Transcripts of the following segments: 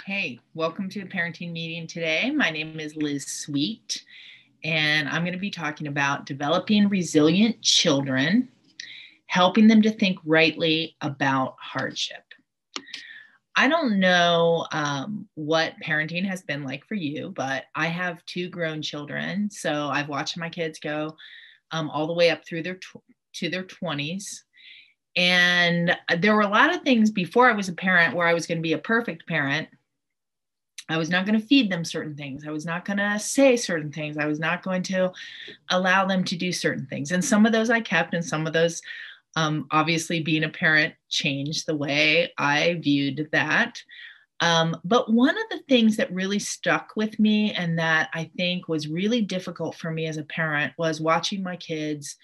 Hey, welcome to the parenting meeting today. My name is Liz Sweet, and I'm going to be talking about developing resilient children, helping them to think rightly about hardship. I don't know what parenting has been like for you, but I have two grown children, so I've watched my kids go all the way up through to their 20s. And there were a lot of things before I was a parent where I was going to be a perfect parent. I was not going to feed them certain things. I was not going to say certain things. I was not going to allow them to do certain things. And some of those I kept, and some of those, obviously, being a parent changed the way I viewed that. But one of the things that really stuck with me and that I think was really difficult for me as a parent was watching my kids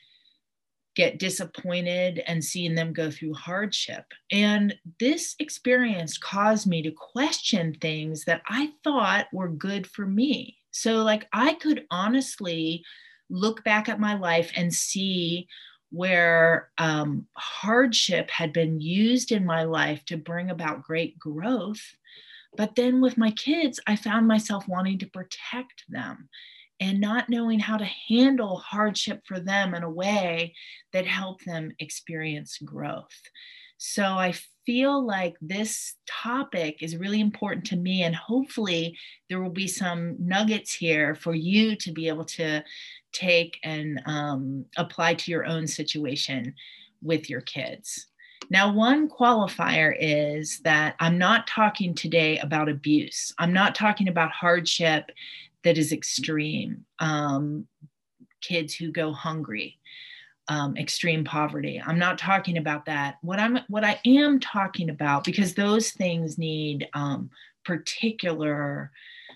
get disappointed and seeing them go through hardship. And this experience caused me to question things that I thought were good for me. So, like, I could honestly look back at my life and see where hardship had been used in my life to bring about great growth. But then with my kids, I found myself wanting to protect them and not knowing how to handle hardship for them in a way that helped them experience growth. So I feel like this topic is really important to me, and hopefully there will be some nuggets here for you to be able to take and apply to your own situation with your kids. Now, one qualifier is that I'm not talking today about abuse. I'm not talking about hardship that is extreme, kids who go hungry, extreme poverty. I'm not talking about that. What I am talking about, because those things need particular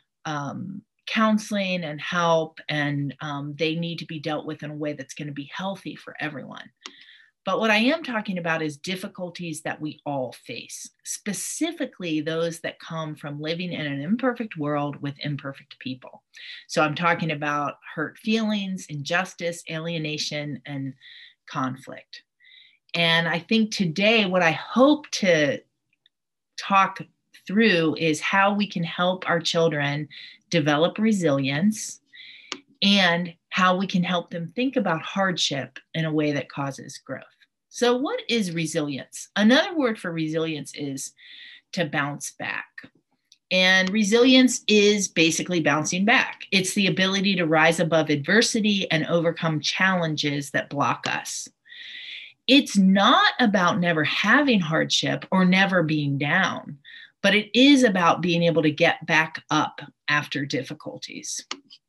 counseling and help, and they need to be dealt with in a way that's going to be healthy for everyone. But what I am talking about is difficulties that we all face, specifically those that come from living in an imperfect world with imperfect people. So I'm talking about hurt feelings, injustice, alienation, and conflict. And I think today, what I hope to talk through is how we can help our children develop resilience and how we can help them think about hardship in a way that causes growth. So, what is resilience? Another word for resilience is to bounce back. And resilience is basically bouncing back. It's the ability to rise above adversity and overcome challenges that block us. It's not about never having hardship or never being down, but it is about being able to get back up after difficulties.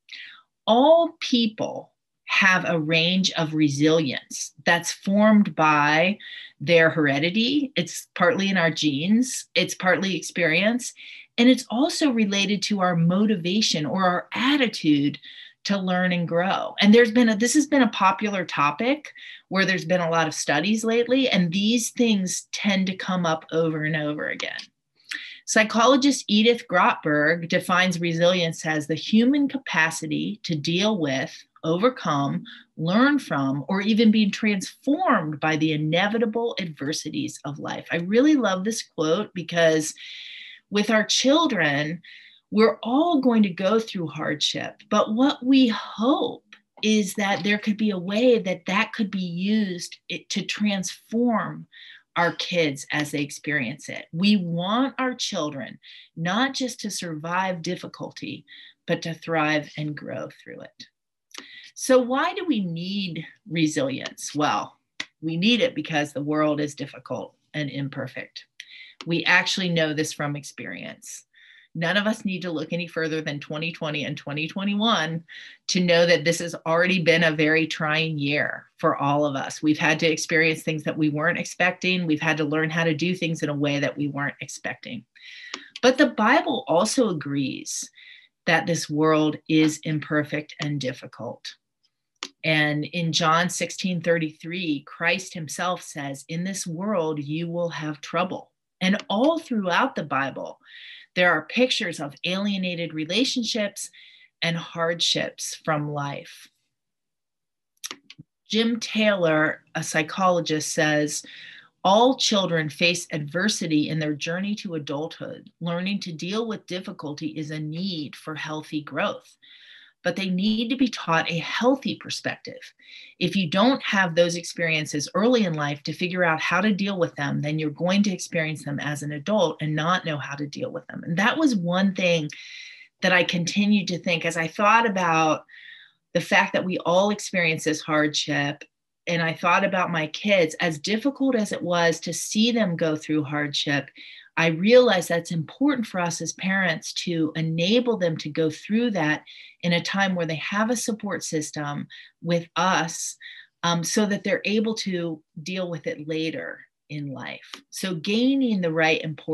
All people have a range of resilience that's formed by their heredity. It's partly in our genes, it's partly experience, and it's also related to our motivation or our attitude to learn and grow. And this has been a popular topic where there's been a lot of studies lately, and these things tend to come up over and over again. Psychologist Edith Grotberg defines resilience as the human capacity to deal with, overcome, learn from, or even be transformed by the inevitable adversities of life. I really love this quote because with our children, we're all going to go through hardship, but what we hope is that there could be a way that could be used to transform our kids as they experience it. We want our children not just to survive difficulty, but to thrive and grow through it. So why do we need resilience? Well, we need it because the world is difficult and imperfect. We actually know this from experience. None of us need to look any further than 2020 and 2021 to know that this has already been a very trying year for all of us. We've had to experience things that we weren't expecting. We've had to learn how to do things in a way that we weren't expecting. But the Bible also agrees that this world is imperfect and difficult. And in John 16:33, Christ himself says, "In this world, you will have trouble." And all throughout the Bible, there are pictures of alienated relationships and hardships from life. Jim Taylor, a psychologist, says, All children face adversity in their journey to adulthood. Learning to deal with difficulty is a need for healthy growth, but they need to be taught a healthy perspective. If you don't have those experiences early in life to figure out how to deal with them, then you're going to experience them as an adult and not know how to deal with them. And that was one thing that I continued to think as I thought about the fact that we all experience this hardship. And I thought about my kids, as difficult as it was to see them go through hardship, I realized that's important for us as parents to enable them to go through that in a time where they have a support system with us, so that they're able to deal with it later in life. So gaining the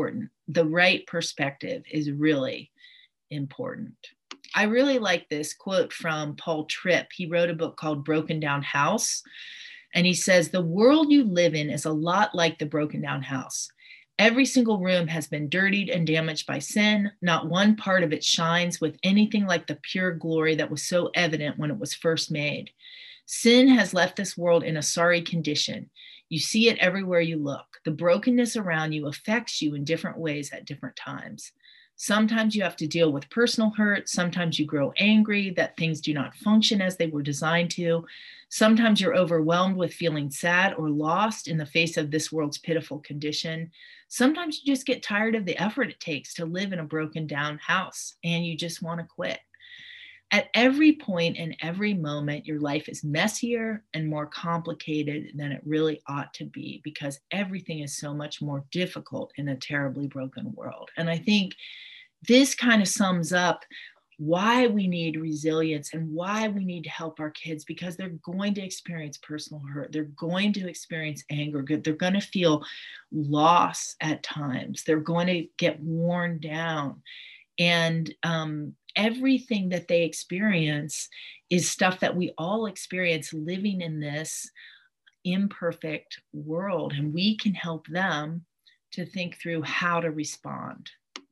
right perspective is really important. I really like this quote from Paul Tripp. He wrote a book called Broken Down House. And he says, the world you live in is a lot like the broken down house. Every single room has been dirtied and damaged by sin. Not one part of it shines with anything like the pure glory that was so evident when it was first made. Sin has left this world in a sorry condition. You see it everywhere you look. The brokenness around you affects you in different ways at different times. Sometimes you have to deal with personal hurt. Sometimes you grow angry that things do not function as they were designed to. Sometimes you're overwhelmed with feeling sad or lost in the face of this world's pitiful condition. Sometimes you just get tired of the effort it takes to live in a broken down house and you just want to quit. At every point in every moment, your life is messier and more complicated than it really ought to be because everything is so much more difficult in a terribly broken world. And I think this kind of sums up why we need resilience and why we need to help our kids, because they're going to experience personal hurt. They're going to experience anger. They're going to feel loss at times. They're going to get worn down. And everything that they experience is stuff that we all experience living in this imperfect world. And we can help them to think through how to respond.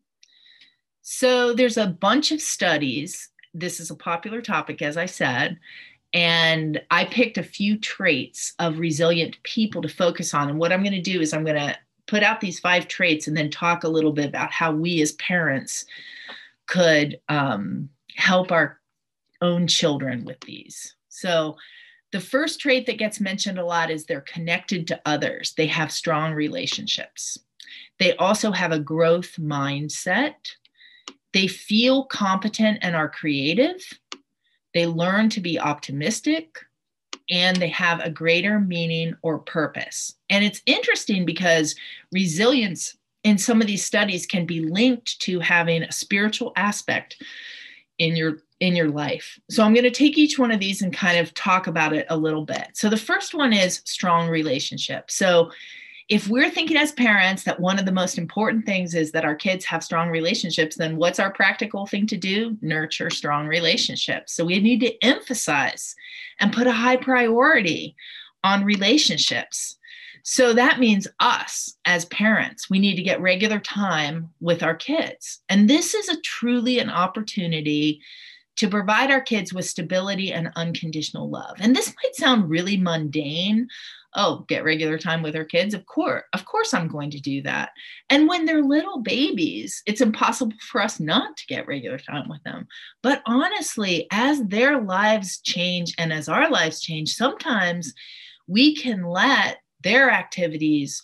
So there's a bunch of studies. This is a popular topic, as I said, and I picked a few traits of resilient people to focus on. And what I'm going to do is I'm going to put out these 5 traits and then talk a little bit about how we as parents could help our own children with these. So the first trait that gets mentioned a lot is they're connected to others. They have strong relationships. They also have a growth mindset. They feel competent and are creative. They learn to be optimistic, and they have a greater meaning or purpose. And it's interesting because resilience in some of these studies can be linked to having a spiritual aspect in your life. So I'm going to take each one of these and kind of talk about it a little bit. So the first one is strong relationships. So if we're thinking as parents that one of the most important things is that our kids have strong relationships, then what's our practical thing to do? Nurture strong relationships. So we need to emphasize and put a high priority on relationships. So that means us as parents, we need to get regular time with our kids. And this is truly an opportunity to provide our kids with stability and unconditional love. And this might sound really mundane. Oh, get regular time with our kids. Of course I'm going to do that. And when they're little babies, it's impossible for us not to get regular time with them. But honestly, as their lives change and as our lives change, sometimes we can let their activities,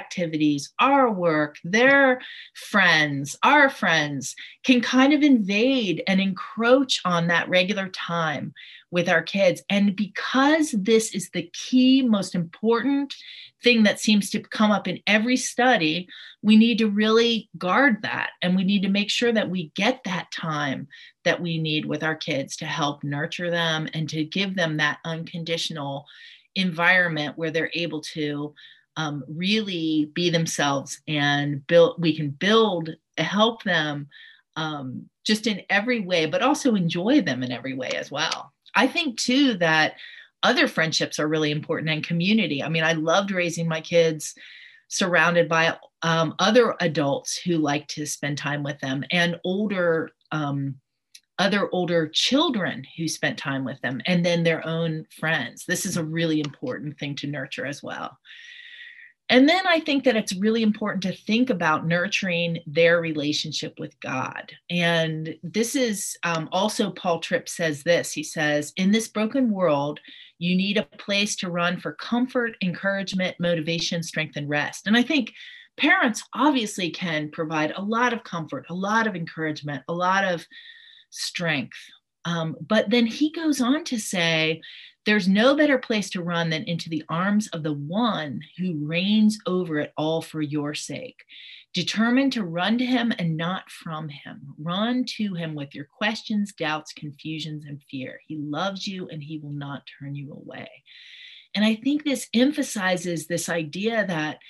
our work, their friends, our friends can kind of invade and encroach on that regular time with our kids. And because this is the key, most important thing that seems to come up in every study, we need to really guard that. And we need to make sure that we get that time that we need with our kids to help nurture them and to give them that unconditional environment where they're able to really be themselves and we can help them just in every way, but also enjoy them in every way as well. I think too that other friendships are really important, and community. I mean, I loved raising my kids surrounded by other adults who like to spend time with them, and other older children who spent time with them, and then their own friends. This is a really important thing to nurture as well. And then I think that it's really important to think about nurturing their relationship with God. And this is also Paul Tripp says this. He says, in this broken world, you need a place to run for comfort, encouragement, motivation, strength, and rest. And I think parents obviously can provide a lot of comfort, a lot of encouragement, a lot of strength. But then he goes on to say, there's no better place to run than into the arms of the one who reigns over it all for your sake. Determined to run to him and not from him. Run to him with your questions, doubts, confusions, and fear. He loves you and he will not turn you away. And I think this emphasizes this idea that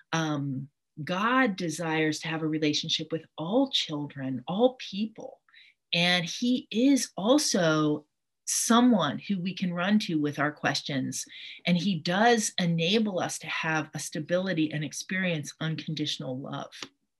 God desires to have a relationship with all children, all people. And he is also someone who we can run to with our questions. And he does enable us to have a stability and experience unconditional love.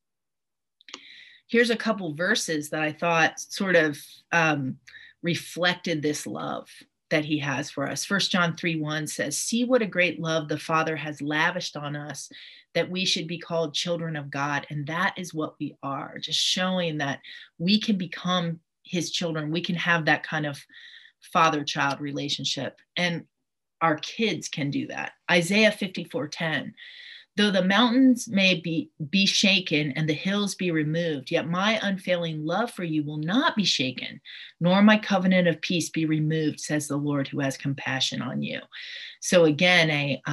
Here's a couple verses that I thought sort of reflected this love that he has for us. 1 John 3:1 says, see what a great love the Father has lavished on us, that we should be called children of God. And that is what we are, just showing that we can become his children. We can have that kind of father-child relationship, and our kids can do that. Isaiah 54:10, though the mountains may be shaken and the hills be removed, yet my unfailing love for you will not be shaken, nor my covenant of peace be removed, says the Lord who has compassion on you. So again,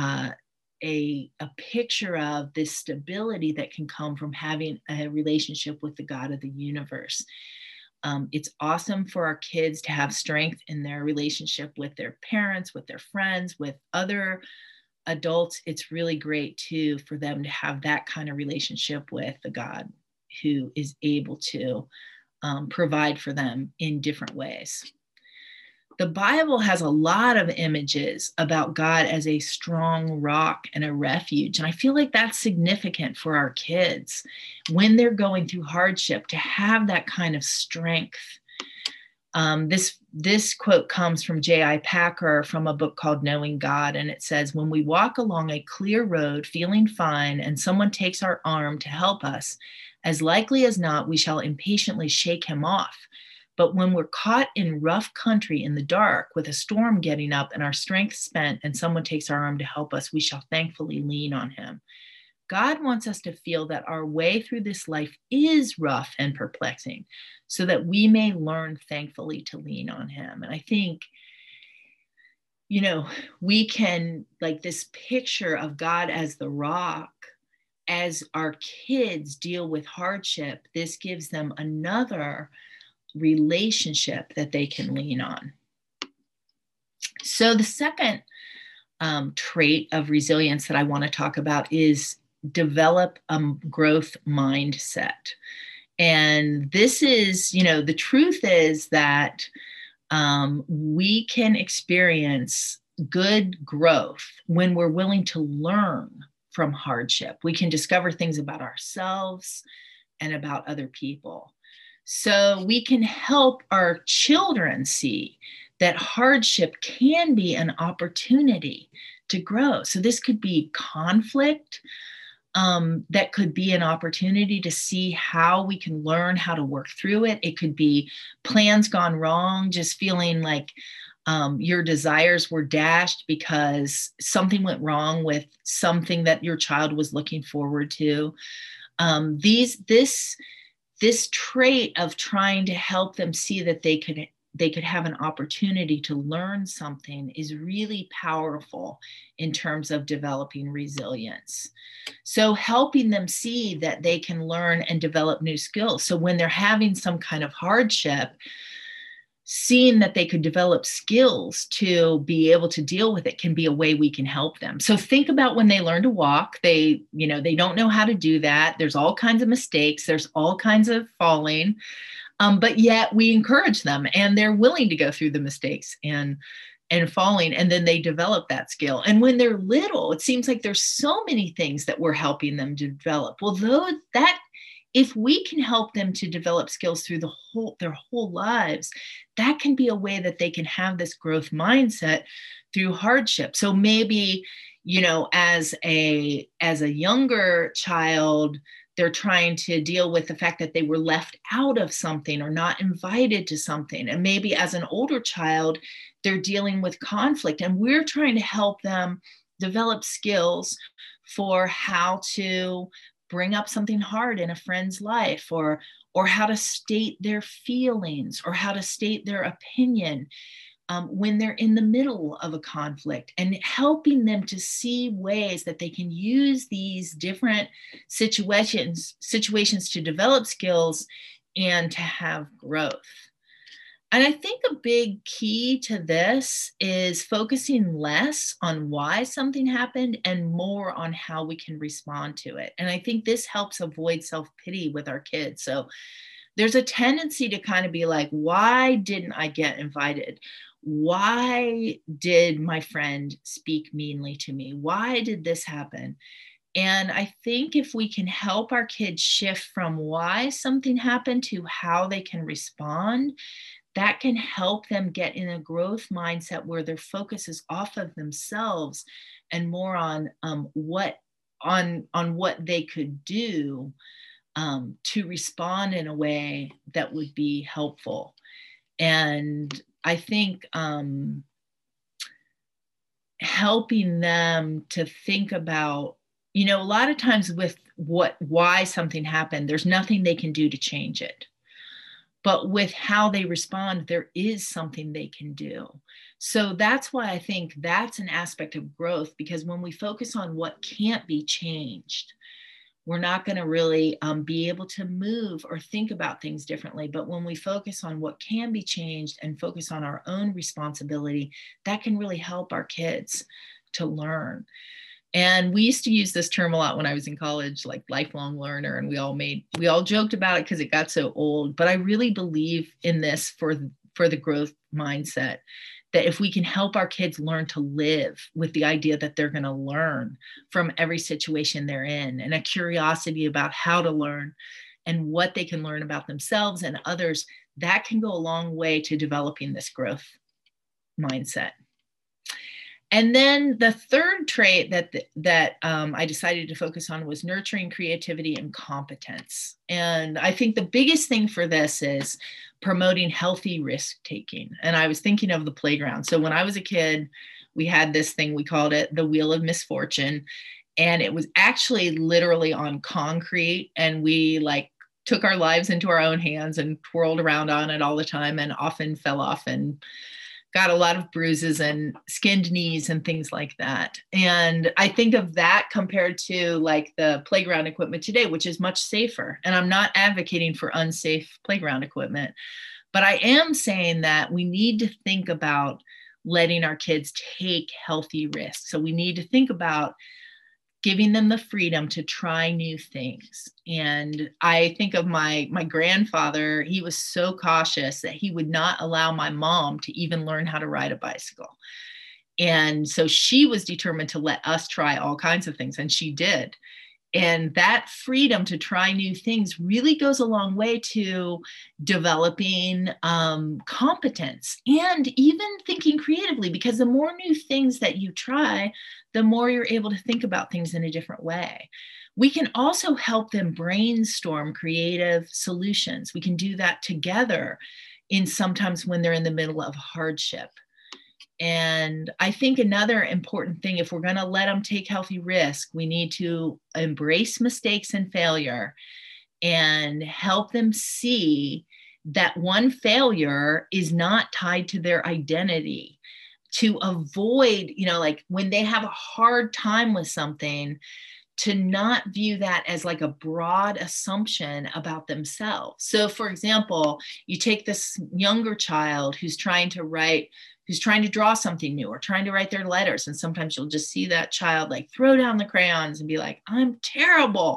a picture of this stability that can come from having a relationship with the God of the universe. It's awesome for our kids to have strength in their relationship with their parents, with their friends, with other adults. It's really great too for them to have that kind of relationship with the God who is able to provide for them in different ways. The Bible has a lot of images about God as a strong rock and a refuge. And I feel like that's significant for our kids when they're going through hardship, to have that kind of strength. This quote comes from J.I. Packer from a book called Knowing God. And it says, when we walk along a clear road feeling fine and someone takes our arm to help us, as likely as not, we shall impatiently shake him off. But when we're caught in rough country in the dark with a storm getting up and our strength spent and someone takes our arm to help us, we shall thankfully lean on him. God wants us to feel that our way through this life is rough and perplexing so that we may learn thankfully to lean on him. And I think, we can, like this picture of God as the rock, as our kids deal with hardship, this gives them another relationship that they can lean on. So the second trait of resilience that I want to talk about is develop a growth mindset. And this is, the truth is that we can experience good growth when we're willing to learn from hardship. We can discover things about ourselves and about other people. So we can help our children see that hardship can be an opportunity to grow. So this could be conflict, that could be an opportunity to see how we can learn how to work through it. It could be plans gone wrong, just feeling like your desires were dashed because something went wrong with something that your child was looking forward to. This trait of trying to help them see that they could have an opportunity to learn something is really powerful in terms of developing resilience. So helping them see that they can learn and develop new skills. So when they're having some kind of hardship, seeing that they could develop skills to be able to deal with it can be a way we can help them. So think about when they learn to walk, they don't know how to do that. There's all kinds of mistakes. There's all kinds of falling, but yet we encourage them and they're willing to go through the mistakes and falling, and then they develop that skill. And when they're little, it seems like there's so many things that we're helping them to develop. Well, if we can help them to develop skills through their whole lives, that can be a way that they can have this growth mindset through hardship. So maybe, as a younger child, they're trying to deal with the fact that they were left out of something or not invited to something. And maybe as an older child, they're dealing with conflict. And we're trying to help them develop skills for how to bring up something hard in a friend's life, or how to state their feelings, or how to state their opinion when they're in the middle of a conflict, and helping them to see ways that they can use these different situations to develop skills and to have growth. And I think a big key to this is focusing less on why something happened and more on how we can respond to it. And I think this helps avoid self-pity with our kids. So there's a tendency to kind of be like, why didn't I get invited? Why did my friend speak meanly to me? Why did this happen? And I think if we can help our kids shift from why something happened to how they can respond, that can help them get in a growth mindset where their focus is off of themselves and more on what they could do to respond in a way that would be helpful. And I think helping them to think about, a lot of times with why something happened, there's nothing they can do to change it. But with how they respond, there is something they can do. So that's why I think that's an aspect of growth, because when we focus on what can't be changed, we're not going to really be able to move or think about things differently. But when we focus on what can be changed and focus on our own responsibility, that can really help our kids to learn. And we used to use this term a lot when I was in college, like lifelong learner. And we all joked about it because it got so old. But I really believe in this for the growth mindset, that if we can help our kids learn to live with the idea that they're going to learn from every situation they're in, and a curiosity about how to learn and what they can learn about themselves and others, that can go a long way to developing this growth mindset. And then the third trait that I decided to focus on was nurturing creativity and competence. And I think the biggest thing for this is promoting healthy risk taking. And I was thinking of the playground. So when I was a kid, we had this thing, we called it the Wheel of Misfortune. And it was actually literally on concrete. And we took our lives into our own hands and twirled around on it all the time, and often fell off and got a lot of bruises and skinned knees and things like that. And I think of that compared to the playground equipment today, which is much safer. And I'm not advocating for unsafe playground equipment, but I am saying that we need to think about letting our kids take healthy risks. So we need to think about giving them the freedom to try new things. And I think of my grandfather. He was so cautious that he would not allow my mom to even learn how to ride a bicycle. And so she was determined to let us try all kinds of things, and she did. And that freedom to try new things really goes a long way to developing competence and even thinking creatively, because the more new things that you try, the more you're able to think about things in a different way. We can also help them brainstorm creative solutions. We can do that together sometimes when they're in the middle of hardship. And I think another important thing, if we're going to let them take healthy risk, we need to embrace mistakes and failure and help them see that one failure is not tied to their identity. To avoid, when they have a hard time with something, to not view that as a broad assumption about themselves. So for example, you take this younger child who's trying to draw something new or trying to write their letters. And sometimes you'll just see that child throw down the crayons and be like, I'm terrible.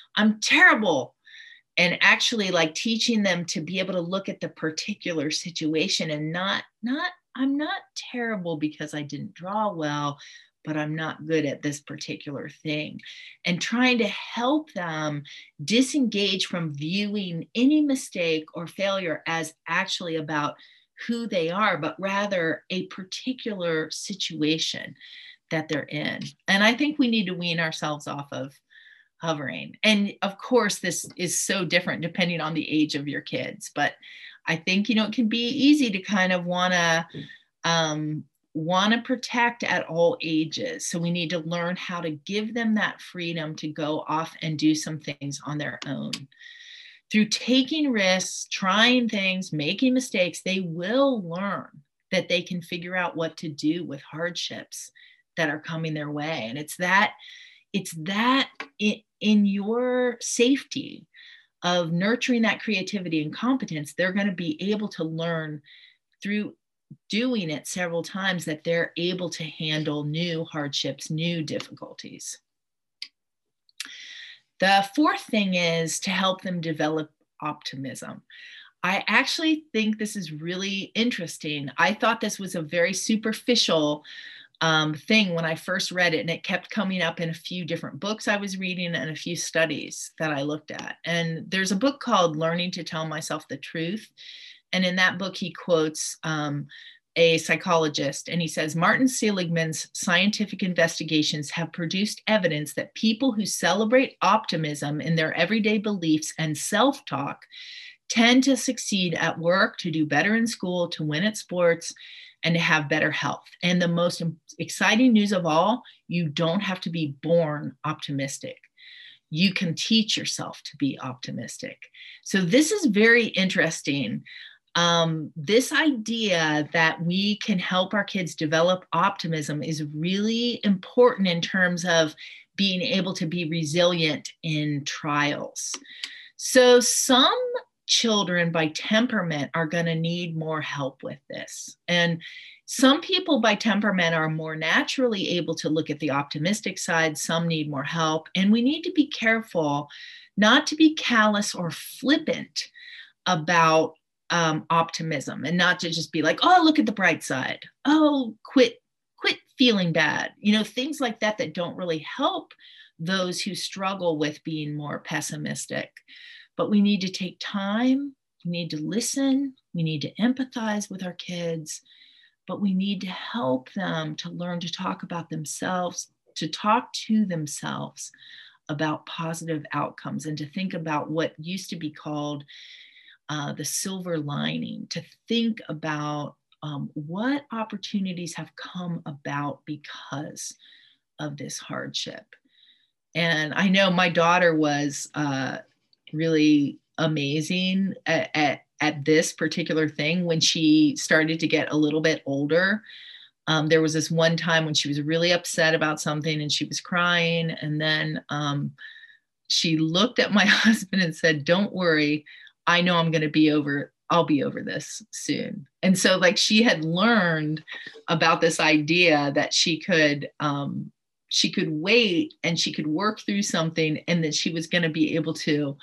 And actually teaching them to be able to look at the particular situation and not, I'm not terrible because I didn't draw well, but I'm not good at this particular thing. And trying to help them disengage from viewing any mistake or failure as actually about who they are, but rather a particular situation. that they're in. And I think we need to wean ourselves off of hovering. And of course, this is so different depending on the age of your kids. But I think, it can be easy to kind of want to protect at all ages. So we need to learn how to give them that freedom to go off and do some things on their own. Through taking risks, trying things, making mistakes, they will learn that they can figure out what to do with hardships that are coming their way. And it's that in your safety of nurturing that creativity and competence, they're going to be able to learn through doing it several times that they're able to handle new hardships, new difficulties. The fourth thing is to help them develop optimism. I actually think this is really interesting. I thought this was a very superficial thing when I first read it, and it kept coming up in a few different books I was reading and a few studies that I looked at. And there's a book called Learning to Tell Myself the Truth. And in that book, he quotes a psychologist, and he says, Martin Seligman's scientific investigations have produced evidence that people who celebrate optimism in their everyday beliefs and self-talk tend to succeed at work, to do better in school, to win at sports, and to have better health. And the most exciting news of all, you don't have to be born optimistic. You can teach yourself to be optimistic. So this is very interesting. This idea that we can help our kids develop optimism is really important in terms of being able to be resilient in trials. So some children by temperament are going to need more help with this. And some people by temperament are more naturally able to look at the optimistic side. Some need more help. And we need to be careful not to be callous or flippant about optimism, and not to just be like, oh, look at the bright side. Oh, quit feeling bad. Things like that don't really help those who struggle with being more pessimistic. But we need to take time, we need to listen, we need to empathize with our kids, but we need to help them to learn to talk about themselves, to talk to themselves about positive outcomes, and to think about what used to be called the silver lining, to think about what opportunities have come about because of this hardship. And I know my daughter was really amazing at this particular thing when she started to get a little bit older. There was this one time when she was really upset about something and she was crying. And then she looked at my husband and said, don't worry, I know I'll be over this soon. And so she had learned about this idea that she could wait and she could work through something, and that she was going to be able to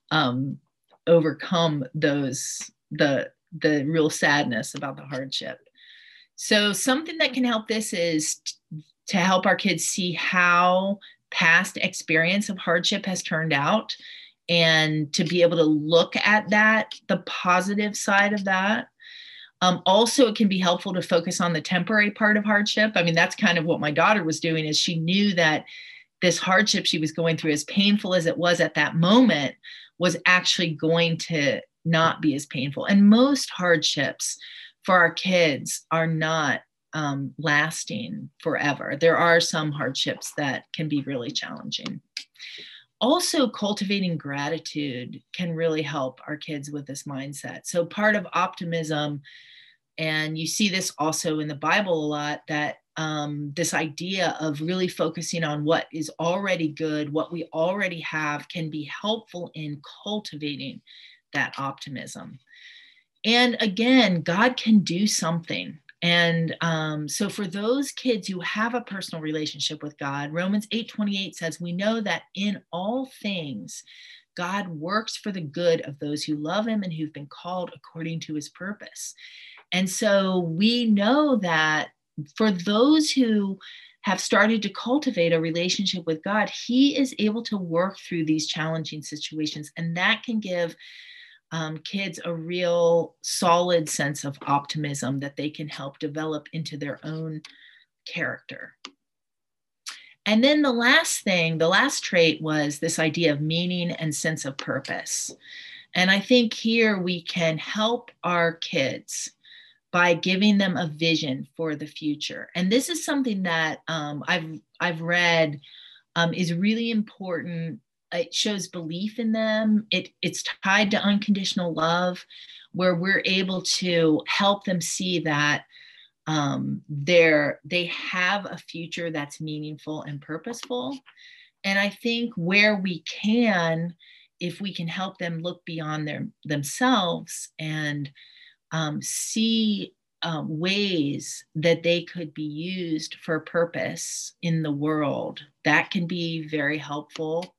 overcome the real sadness about the hardship. So something that can help this is to help our kids see how past experience of hardship has turned out, and to be able to look at that, the positive side of that. Also, it can be helpful to focus on the temporary part of hardship. I mean, that's kind of what my daughter was doing, is she knew that this hardship she was going through, as painful as it was at that moment, was actually going to not be as painful. And most hardships for our kids are not lasting forever. There are some hardships that can be really challenging. Also, cultivating gratitude can really help our kids with this mindset. So part of optimism, and you see this also in the Bible a lot, that this idea of really focusing on what is already good, what we already have, can be helpful in cultivating that optimism. And again, God can do something. And so for those kids who have a personal relationship with God, Romans 8:28 says, we know that in all things, God works for the good of those who love him and who've been called according to his purpose. And so we know that for those who have started to cultivate a relationship with God, he is able to work through these challenging situations. And that can give kids a real solid sense of optimism that they can help develop into their own character. And then the last thing, the last trait was this idea of meaning and sense of purpose. And I think here we can help our kids by giving them a vision for the future. And this is something that I've read is really important. It shows belief in them. It's tied to unconditional love, where we're able to help them see that they have a future that's meaningful and purposeful. And I think where we can, if we can help them look beyond themselves and see ways that they could be used for purpose in the world, that can be very helpful.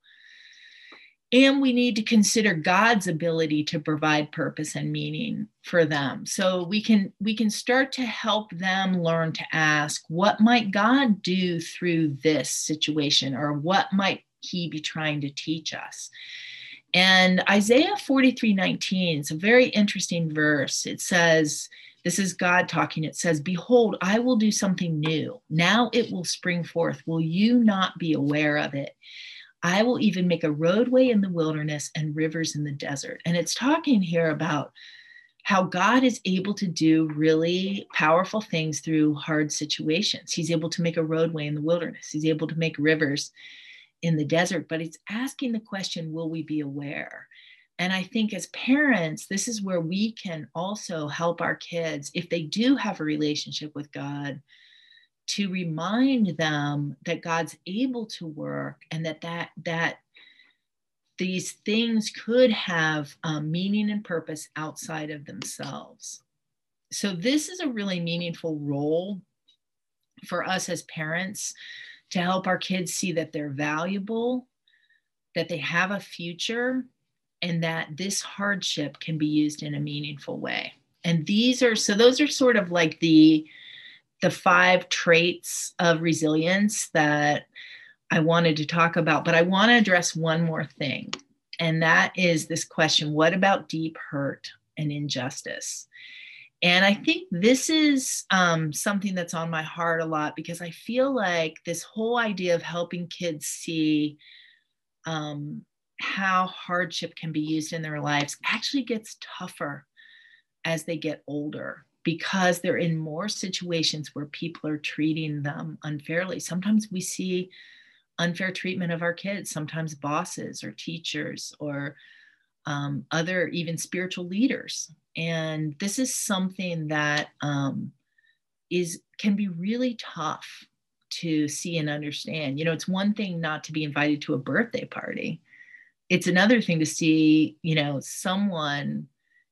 And we need to consider God's ability to provide purpose and meaning for them. So we can start to help them learn to ask, what might God do through this situation, or what might he be trying to teach us? And Isaiah 43:19 is a very interesting verse. It says, this is God talking. It says, behold, I will do something new. Now it will spring forth. Will you not be aware of it? I will even make a roadway in the wilderness and rivers in the desert. And it's talking here about how God is able to do really powerful things through hard situations. He's able to make a roadway in the wilderness. He's able to make rivers in the desert, but it's asking the question, will we be aware? And I think as parents, this is where we can also help our kids, if they do have a relationship with God, to remind them that God's able to work, and that these things could have meaning and purpose outside of themselves. So this is a really meaningful role for us as parents, to help our kids see that they're valuable, that they have a future, and that this hardship can be used in a meaningful way. And those are sort of like the 5 traits of resilience that I wanted to talk about, but I want to address one more thing. And that is this question, what about deep hurt and injustice? And I think this is something that's on my heart a lot, because I feel like this whole idea of helping kids see how hardship can be used in their lives actually gets tougher as they get older, because they're in more situations where people are treating them unfairly. Sometimes we see unfair treatment of our kids, sometimes bosses or teachers or other even spiritual leaders. And this is something that can be really tough to see and understand. You know, it's one thing not to be invited to a birthday party. It's another thing to see, someone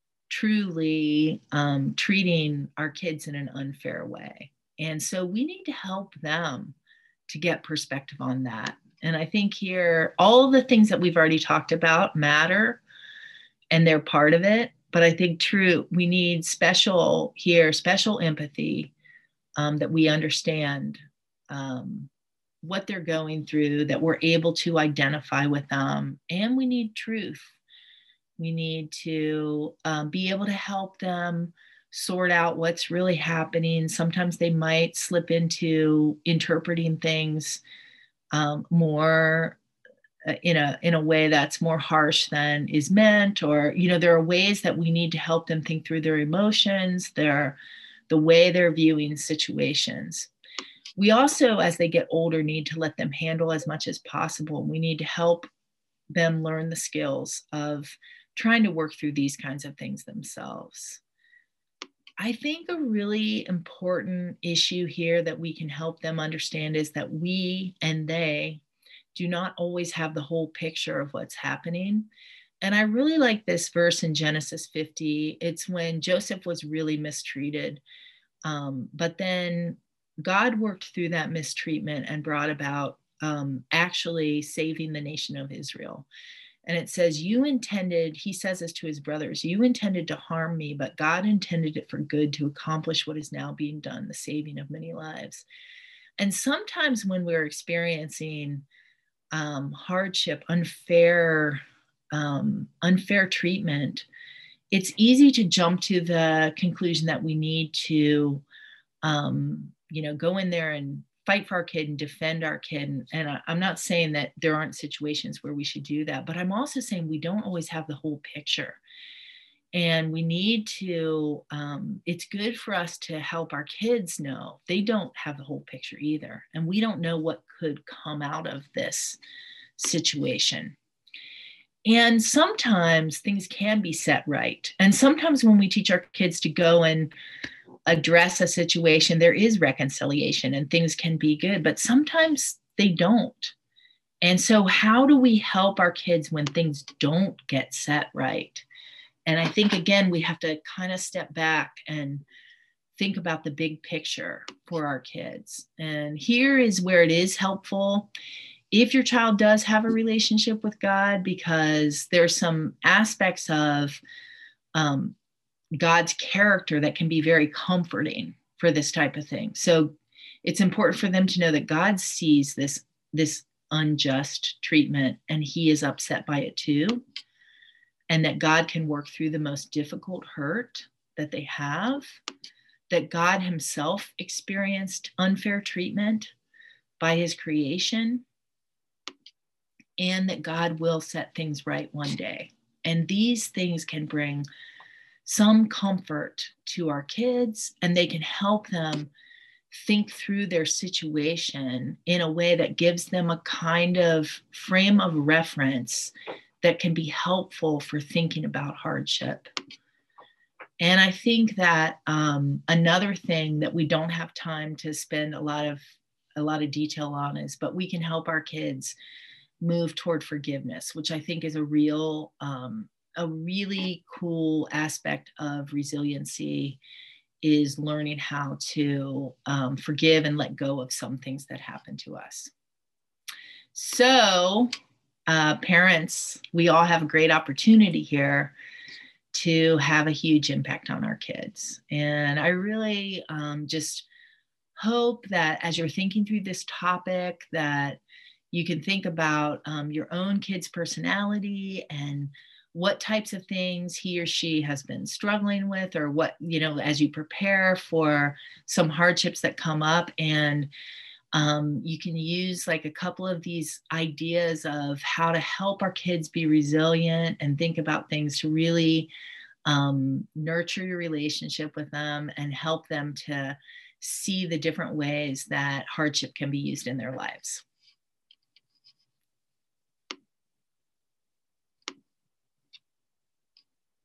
truly treating our kids in an unfair way. And so we need to help them to get perspective on that. And I think here, all of the things that we've already talked about matter, and they're part of it. But I think we need special empathy, that we understand what they're going through, that we're able to identify with them. And we need truth. We need to be able to help them sort out what's really happening. Sometimes they might slip into interpreting things more in a way that's more harsh than is meant, or there are ways that we need to help them think through their emotions, the way they're viewing situations. We also, as they get older, need to let them handle as much as possible. We need to help them learn the skills of trying to work through these kinds of things themselves. I think a really important issue here that we can help them understand is that we and they do not always have the whole picture of what's happening. And I really like this verse in Genesis 50. It's when Joseph was really mistreated, but then God worked through that mistreatment and brought about actually saving the nation of Israel. And it says, he says this to his brothers, you intended to harm me, but God intended it for good to accomplish what is now being done, the saving of many lives. And sometimes when we're experiencing hardship, unfair treatment, it's easy to jump to the conclusion that we need to, go in there and fight for our kid and defend our kid. I'm not saying that there aren't situations where we should do that, but I'm also saying we don't always have the whole picture. And we need to, it's good for us to help our kids know they don't have the whole picture either. And we don't know what could come out of this situation. And sometimes things can be set right. And sometimes when we teach our kids to go and address a situation, there is reconciliation and things can be good, but sometimes they don't. And so, how do we help our kids when things don't get set right? And I think, again, we have to kind of step back and think about the big picture for our kids. And here is where it is helpful if your child does have a relationship with God, because there's some aspects of God's character that can be very comforting for this type of thing. So it's important for them to know that God sees this unjust treatment and he is upset by it too. And that God can work through the most difficult hurt that they have, that God himself experienced unfair treatment by his creation, and that God will set things right one day. And these things can bring some comfort to our kids, and they can help them think through their situation in a way that gives them a kind of frame of reference that can be helpful for thinking about hardship. And I think that another thing that we don't have time to spend a lot of detail on is, but we can help our kids move toward forgiveness, which I think is a really cool aspect of resiliency, is learning how to forgive and let go of some things that happen to us. So parents, we all have a great opportunity here to have a huge impact on our kids. And I really just hope that as you're thinking through this topic, that you can think about your own kid's personality and what types of things he or she has been struggling with, or what, as you prepare for some hardships that come up. And you can use like a couple of these ideas of how to help our kids be resilient and think about things to really nurture your relationship with them and help them to see the different ways that hardship can be used in their lives.